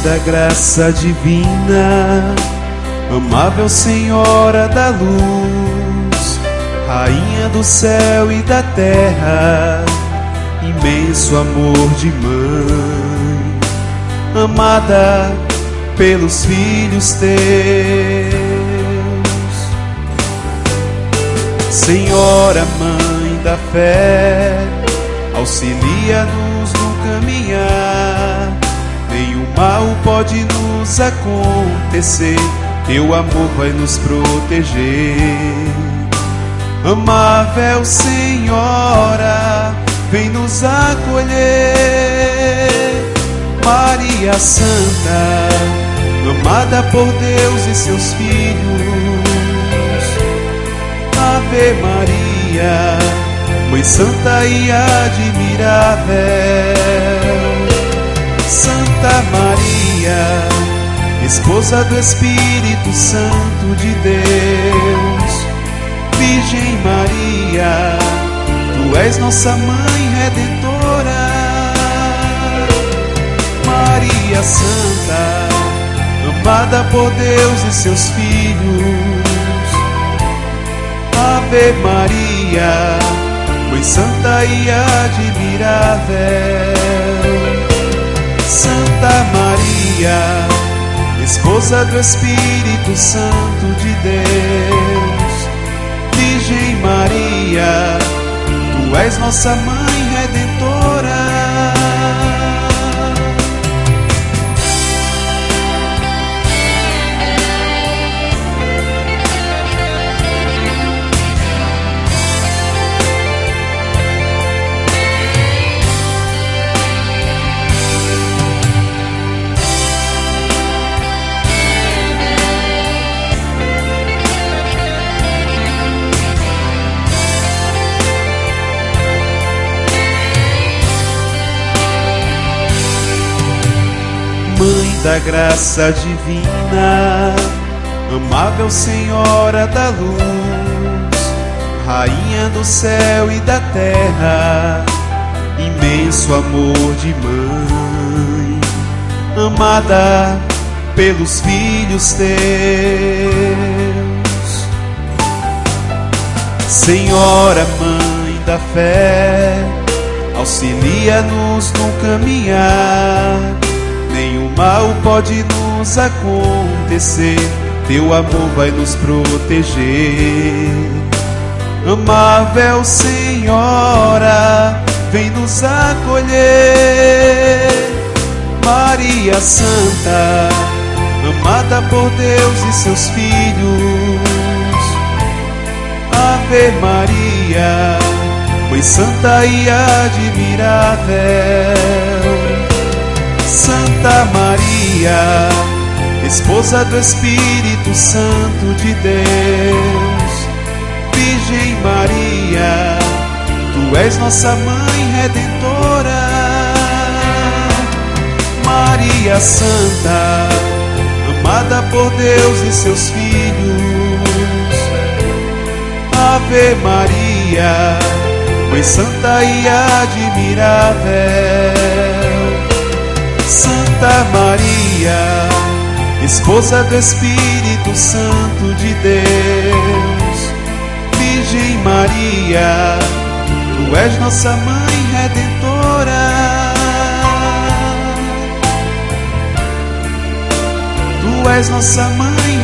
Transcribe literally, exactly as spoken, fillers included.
da graça divina, amável Senhora da luz, Rainha do céu e da terra, imenso amor de mãe, amada pelos filhos teus. Senhora, Mãe da fé, auxilia-nos no caminhar, nenhum mal pode nos acontecer, teu amor vai nos proteger. Amável Senhora, vem nos acolher. Maria Santa, amada por Deus e seus filhos, Ave Maria, Mãe Santa e admirável. Santa Maria, Esposa do Espírito Santo de Deus, Virgem Maria, Tu és nossa Mãe Redentora. Maria Santa, amada por Deus e seus filhos, Ave Maria, Mãe Santa e admirável. Santa Maria, Esposa do Espírito Santo de Deus, Virgem Maria, Tu és nossa Mãe Redentora. Mãe da graça divina, amável Senhora da luz, Rainha do céu e da terra, imenso amor de mãe, amada pelos filhos teus. Senhora, Mãe da fé, auxilia-nos no caminhar, nenhum mal pode nos acontecer, teu amor vai nos proteger. Amável Senhora, vem nos acolher. Maria Santa, amada por Deus e seus filhos, Ave Maria, Mãe Santa e admirável. Santa Maria, Esposa do Espírito Santo de Deus, Virgem Maria, Tu és nossa Mãe Redentora. Maria Santa, amada por Deus e seus filhos, Ave Maria, Mãe Santa e admirável. Santa Maria, Esposa do Espírito Santo de Deus, Virgem Maria, Tu és nossa Mãe Redentora. Tu és nossa Mãe